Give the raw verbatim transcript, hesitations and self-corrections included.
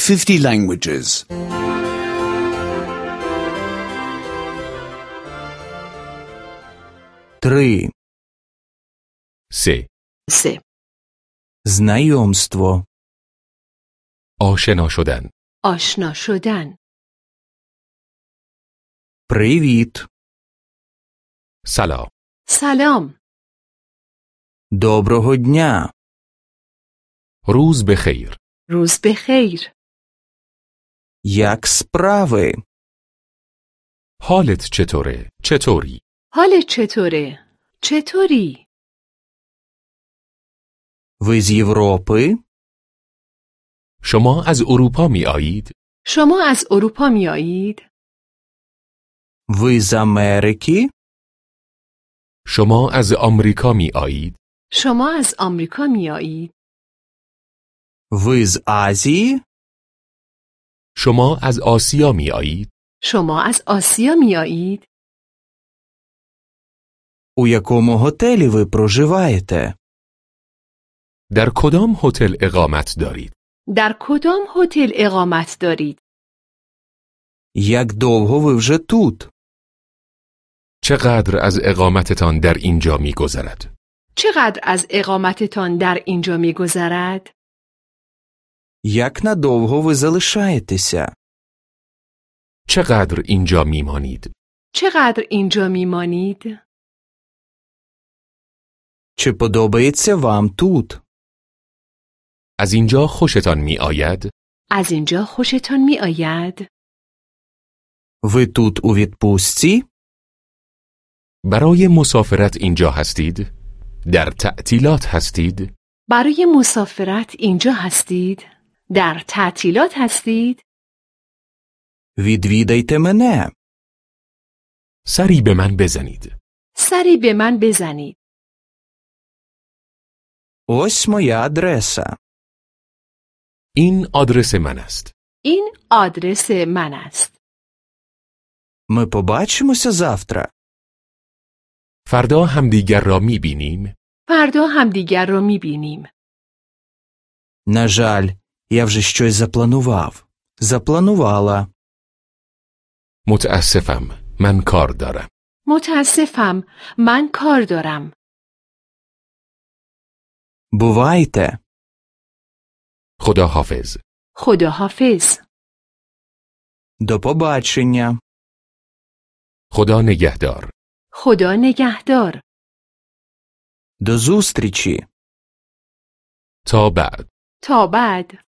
fifty languages. Три. سه. سه. Знайомство. آشنا شدن. آشنا شدن. Привіт. سلام. سلام. Доброго дня. روز بخیر. روز بخیر. Як справи? حالت چطوره؟ چطوری؟ حالت چطوره؟ چطوری؟ Ви з Європи? شما از اروپا می آیید؟ شما از اروپا می آیید؟ Ви з Америки? شما از آمریکا می آیید؟ شما از آمریکا می آیید؟ Ви з Азії? شما از آسیا می آیید؟ شما از آسیا می آیید؟ У якому готелі ви проживаєте? در کدام هتل اقامت دارید؟ در کدام هتل اقامت دارید؟ Як довго ви вже тут? چقدر از اقامتتان در اینجا می گذرد؟ چقدر از اقامتتان در اینجا می گذرد؟ Як надовго ви залишаєтеся? چقدر اینجا می مانید؟ چقدر اینجا می مانید؟ Чи подобається вам тут? از اینجا خوشتان می آید؟ از اینجا خوشتان می آید؟ Ви тут у відпустці? برای مسافرت اینجا هستید؟ در تعطیلات هستید؟ برای مسافرت اینجا هستید؟ در تعطیلات هستید؟ Відвідайте мене. سری به من بزنید. سری به من بزنید. Ось моя адреса. این آدرس من است. این آدرس من است. Ми побачимося завтра. فردا همدیگر را می بینیم. فردا همدیگر را می بینیم. На жаль, я вже щось запланував. Запланувала. متاسفم. من کار دارم. متاسفم. من کار دارم. Бувайте. خدا حافظ. خدا حافظ. До побачення. خدا نگهدار. خدا نگهدار. До зустрічі. تا بعد. تا بعد.